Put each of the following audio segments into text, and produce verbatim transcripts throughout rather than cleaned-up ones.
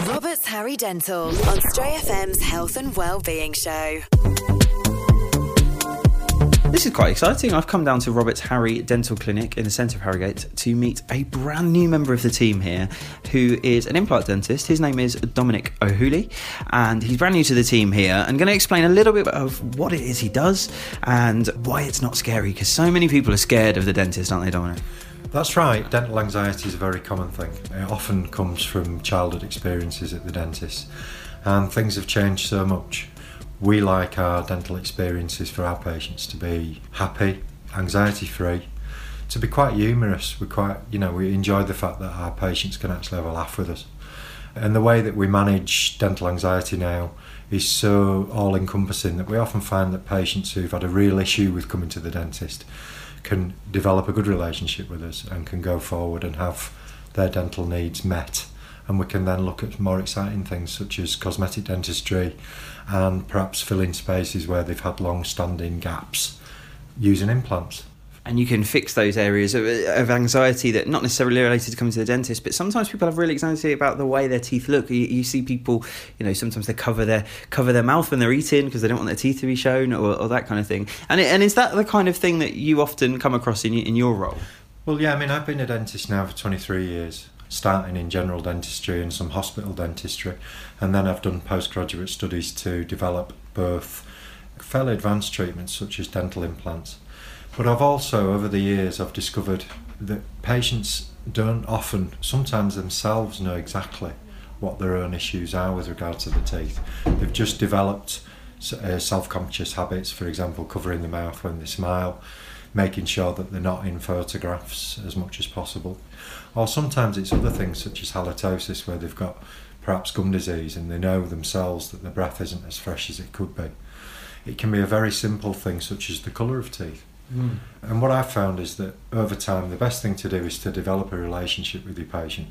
Roberts Harry Dental on Stray F M's Health and Wellbeing Show. This is quite exciting. I've come down to Roberts Harry Dental Clinic in the centre of Harrogate to meet a brand new member of the team here who is an implant dentist. His name is Dominic O'Hooley and he's brand new to the team here and going to explain a little bit of what it is he does and why it's not scary, because so many people are scared of the dentist, aren't they, Dominic? That's right. Dental anxiety is a very common thing. It often comes from childhood experiences at the dentist, and things have changed so much. We like our dental experiences for our patients to be happy, anxiety-free, to be quite humorous. We quite, you know, we enjoy the fact that our patients can actually have a laugh with us. And the way that we manage dental anxiety now is so all-encompassing that we often find that patients who've had a real issue with coming to the dentist can develop a good relationship with us and can go forward and have their dental needs met. And we can then look at more exciting things such as cosmetic dentistry and perhaps filling spaces where they've had long-standing gaps using implants. And you can fix those areas of, of anxiety that not necessarily related to coming to the dentist, but sometimes people have real anxiety about the way their teeth look. You, you see people, you know, sometimes they cover their cover their mouth when they're eating because they don't want their teeth to be shown, or, or that kind of thing. And it, and is that the kind of thing that you often come across in in your role? Well, yeah, I mean, I've been a dentist now for twenty-three years, starting in general dentistry and some hospital dentistry, and then I've done postgraduate studies to develop both fairly advanced treatments such as dental implants. But I've also, over the years, I've discovered that patients don't often, sometimes themselves, know exactly what their own issues are with regard to the teeth. They've just developed uh, self-conscious habits, for example, covering the mouth when they smile, making sure that they're not in photographs as much as possible. Or sometimes it's other things such as halitosis, where they've got perhaps gum disease and they know themselves that the breath isn't as fresh as it could be. It can be a very simple thing such as the colour of teeth. Mm. And what I've found is that over time the best thing to do is to develop a relationship with your patient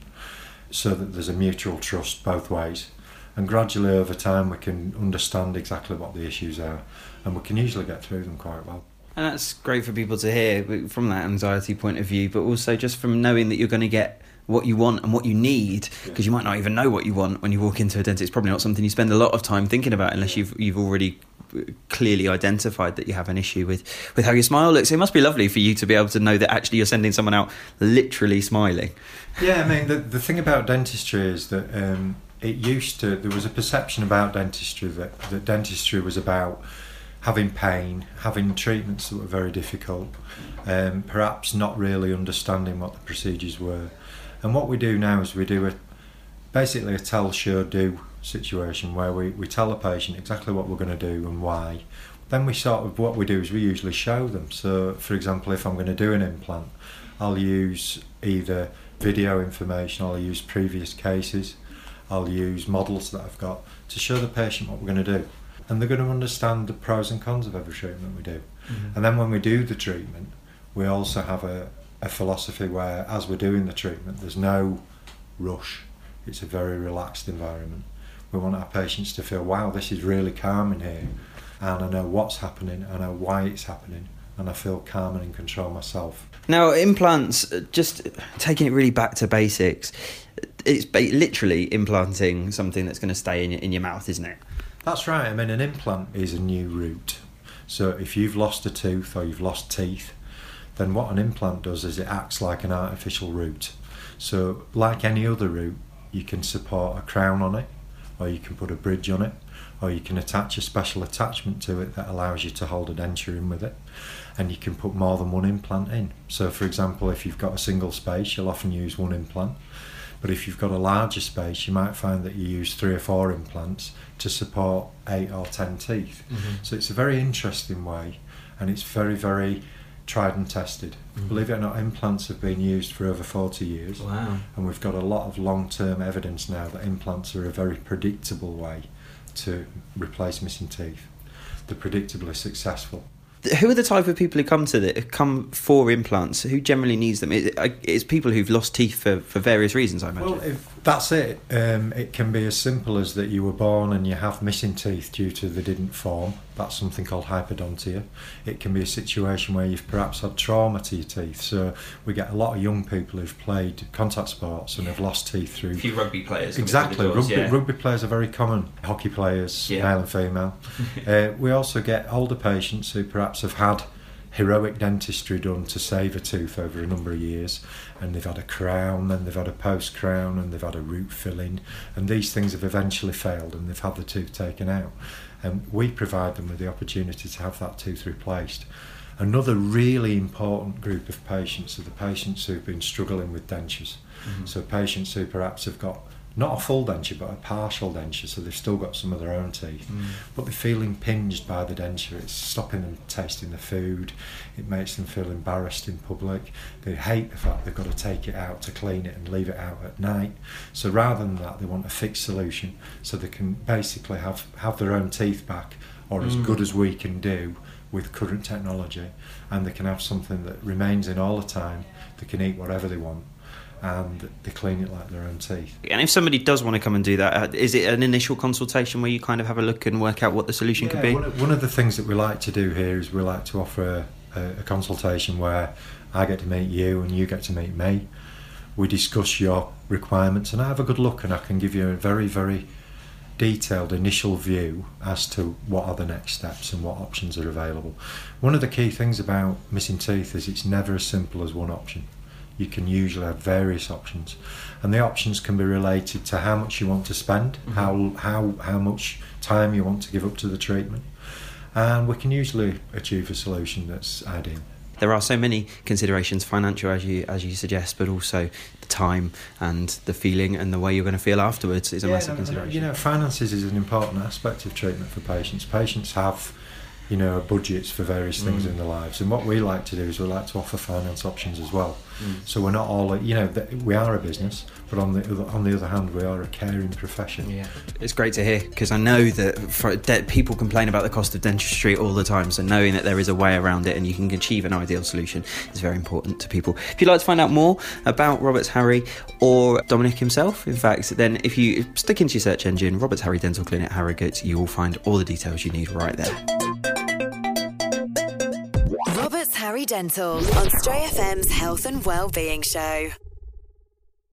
so that there's a mutual trust both ways, and gradually over time we can understand exactly what the issues are and we can usually get through them quite well. And that's great for people to hear from that anxiety point of view, but also just from knowing that you're going to get what you want and what you need, because you might not even know what you want when you walk into a dentist. It's probably not something you spend a lot of time thinking about unless you've you've already clearly identified that you have an issue with, with how your smile looks. It must be lovely for you to be able to know that actually you're sending someone out literally smiling. Yeah, I mean, the, the thing about dentistry is that um, it used to, there was a perception about dentistry that, that dentistry was about having pain, having treatments that were very difficult, um, perhaps not really understanding what the procedures were. And what we do now is we do a basically a tell, show, do situation where we, we tell the patient exactly what we're going to do and why. Then we sort of, what we do is we usually show them. So, for example, if I'm going to do an implant, I'll use either video information, I'll use previous cases, I'll use models that I've got to show the patient what we're going to do. And they're going to understand the pros and cons of every treatment we do. Mm-hmm. And then when we do the treatment, we also have a, a philosophy where, as we're doing the treatment, there's no rush. It's a very relaxed environment. We want our patients to feel, wow, this is really calm in here, and I know what's happening, I know why it's happening, and I feel calm and in control myself. Now, implants, just taking it really back to basics, it's ba- literally implanting something that's going to stay in your, in your mouth, isn't it? That's right. I mean, an implant is a new root. So if you've lost a tooth or you've lost teeth, then what an implant does is it acts like an artificial root. So like any other root, you can support a crown on it, or you can put a bridge on it, or you can attach a special attachment to it that allows you to hold a denture in with it, and you can put more than one implant in. So for example, if you've got a single space, you'll often use one implant, but if you've got a larger space, you might find that you use three or four implants to support eight or ten teeth. Mm-hmm. So it's a very interesting way, and it's very, very tried and tested. Mm-hmm. Believe it or not, implants have been used for over forty years. Wow. And we've got a lot of long-term evidence now that implants are a very predictable way to replace missing teeth. They're predictably successful. Who are the type of people who come to the, come for implants? Who generally needs them? It, it's people who've lost teeth for, for various reasons, I imagine. Well, if, That's it. Um, it can be as simple as that you were born and you have missing teeth due to they didn't form. That's something called hypodontia. It can be a situation where you've perhaps had trauma to your teeth. So we get a lot of young people who've played contact sports and yeah. have lost teeth through... A few rugby players. Exactly. Doors, rugby, yeah. rugby players are very common. Hockey players, yeah. male and female. uh, we also get older patients who perhaps have had heroic dentistry done to save a tooth over a number of years, and they've had a crown, and they've had a post crown, and they've had a root filling, and these things have eventually failed and they've had the tooth taken out, and we provide them with the opportunity to have that tooth replaced. Another really important group of patients are the patients who've been struggling with dentures. Mm-hmm. So patients who perhaps have got not a full denture but a partial denture, so they've still got some of their own teeth, mm. but they feel impinged by the denture. It's stopping them tasting the food, it makes them feel embarrassed in public, they hate the fact they've got to take it out to clean it and leave it out at night. So rather than that, they want a fixed solution so they can basically have, have their own teeth back, or as mm. good as we can do with current technology, and they can have something that remains in all the time. They can eat whatever they want, and they clean it like their own teeth. And if somebody does want to come and do that, is it an initial consultation where you kind of have a look and work out what the solution yeah, could be? One of, one of the things that we like to do here is we like to offer a, a, a consultation where I get to meet you and you get to meet me. We discuss your requirements and I have a good look, and I can give you a very, very detailed initial view as to what are the next steps and what options are available. One of the key things about missing teeth is it's never as simple as one option. You can usually have various options, and the options can be related to how much you want to spend, mm-hmm. how how how much time you want to give up to the treatment, and we can usually achieve a solution that's ideal. There are so many considerations, financial as you as you suggest, but also the time and the feeling and the way you're going to feel afterwards is a yeah, massive no, consideration. You know, finances is an important aspect of treatment for patients. Patients have, you know, budgets for various things mm. in their lives, and what we like to do is we like to offer finance options as well. Mm. So we're not all, you know, we are a business, but on the other, on the other hand, we are a caring profession. Yeah, it's great to hear, because I know that for, that people complain about the cost of dentistry all the time. So knowing that there is a way around it and you can achieve an ideal solution is very important to people. If you'd like to find out more about Roberts Harry or Dominic himself, in fact, then if you stick into your search engine Roberts Harry Dental Clinic Harrogate, you will find all the details you need right there. Roberts Harry Dental on Stray F M's Health and Wellbeing Show.